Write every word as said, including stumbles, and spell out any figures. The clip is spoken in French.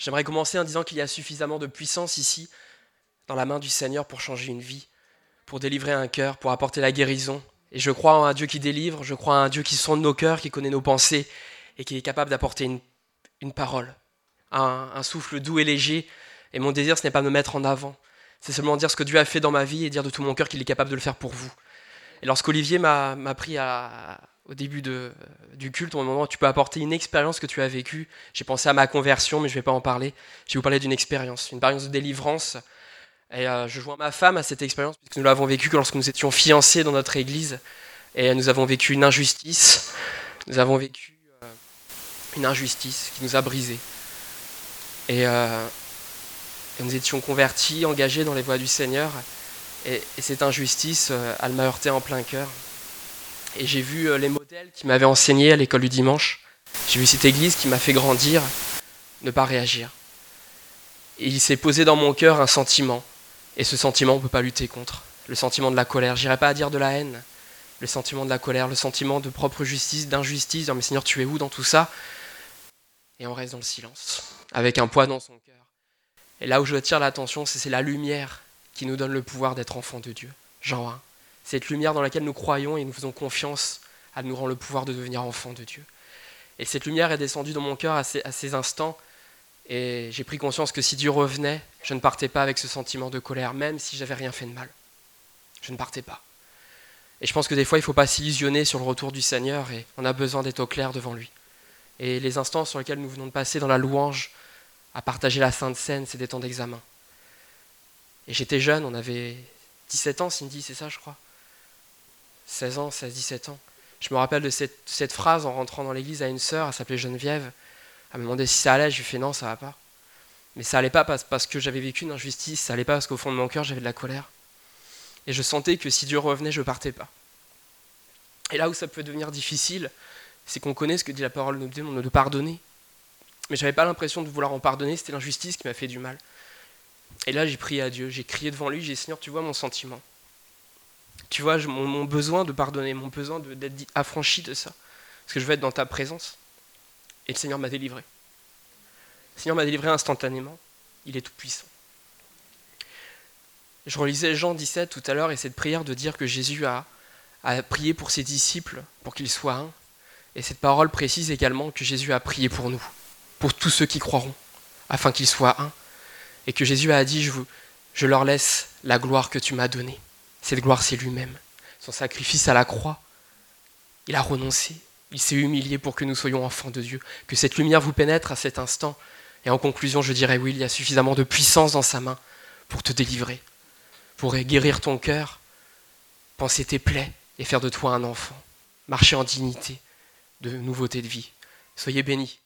J'aimerais commencer en disant qu'il y a suffisamment de puissance ici, dans la main du Seigneur, pour changer une vie, pour délivrer un cœur, pour apporter la guérison. Et je crois en un Dieu qui délivre, je crois en un Dieu qui sonde nos cœurs, qui connaît nos pensées et qui est capable d'apporter une, une parole, un, un souffle doux et léger. Et mon désir, ce n'est pas de me mettre en avant, c'est seulement dire ce que Dieu a fait dans ma vie et dire de tout mon cœur qu'il est capable de le faire pour vous. Et lorsqu'Olivier m'a, m'a pris à, au début de, du culte, au moment où tu peux apporter une expérience que tu as vécue, j'ai pensé à ma conversion, mais je ne vais pas en parler. Je vais vous parler d'une expérience, une expérience de délivrance. Et euh, je joins ma femme à cette expérience, puisque nous l'avons vécue lorsque nous étions fiancés dans notre église. Et nous avons vécu une injustice. Nous avons vécu euh, une injustice qui nous a brisés. Et, euh, et nous étions convertis, engagés dans les voies du Seigneur. Et, et cette injustice, euh, elle m'a heurté en plein cœur. Et j'ai vu euh, les modèles qui m'avaient enseigné à l'école du dimanche. J'ai vu cette église qui m'a fait grandir, ne pas réagir. Et il s'est posé dans mon cœur un sentiment. Et ce sentiment, on ne peut pas lutter contre. Le sentiment de la colère. Je n'irai pas à dire de la haine. Le sentiment de la colère, le sentiment de propre justice, d'injustice. Dire, mais Seigneur, tu es où dans tout ça? Et on reste dans le silence, avec un poids dans son cœur. Et là où je tire l'attention, c'est, c'est la lumière qui nous donne le pouvoir d'être enfants de Dieu. Jean un. Cette lumière dans laquelle nous croyons et nous faisons confiance, elle nous rend le pouvoir de devenir enfants de Dieu. Et cette lumière est descendue dans mon cœur à ces, à ces instants. Et j'ai pris conscience que si Dieu revenait, je ne partais pas avec ce sentiment de colère, même si j'avais rien fait de mal. Je ne partais pas. Et je pense que des fois, il ne faut pas s'illusionner sur le retour du Seigneur et on a besoin d'être au clair devant lui. Et les instants sur lesquels nous venons de passer dans la louange, à partager la Sainte Seine, c'est des temps d'examen. Et j'étais jeune, on avait dix-sept ans, Cindy, c'est ça, je crois. seize ans, seize, dix-sept ans. Je me rappelle de cette, cette phrase en rentrant dans l'église à une sœur, elle s'appelait Geneviève. Elle me demandait si ça allait, je lui ai fait non, ça va pas. Mais ça allait pas parce, parce que j'avais vécu une injustice, ça allait pas parce qu'au fond de mon cœur, j'avais de la colère. Et je sentais que si Dieu revenait, je partais pas. Et là où ça peut devenir difficile, c'est qu'on connaît ce que dit la parole de Dieu, de pardonner. Mais j'avais pas l'impression de vouloir en pardonner, c'était l'injustice qui m'a fait du mal. Et là, j'ai prié à Dieu, j'ai crié devant lui, j'ai dit, Seigneur, tu vois mon sentiment. Tu vois je, mon, mon besoin de pardonner, mon besoin de, d'être affranchi de ça. Parce que je veux être dans ta présence. Et le Seigneur m'a délivré. Le Seigneur m'a délivré instantanément. Il est tout puissant. Je relisais Jean dix-sept tout à l'heure et cette prière de dire que Jésus a, a prié pour ses disciples, pour qu'ils soient un. Et cette parole précise également que Jésus a prié pour nous, pour tous ceux qui croiront, afin qu'ils soient un. Et que Jésus a dit, je, vous, je leur laisse la gloire que tu m'as donnée. Cette gloire, c'est lui-même. Son sacrifice à la croix, il a renoncé. Il s'est humilié pour que nous soyons enfants de Dieu. Que cette lumière vous pénètre à cet instant. Et en conclusion, je dirais oui, il y a suffisamment de puissance dans sa main pour te délivrer, pour guérir ton cœur, penser tes plaies et faire de toi un enfant. Marcher en dignité, de nouveauté de vie. Soyez bénis.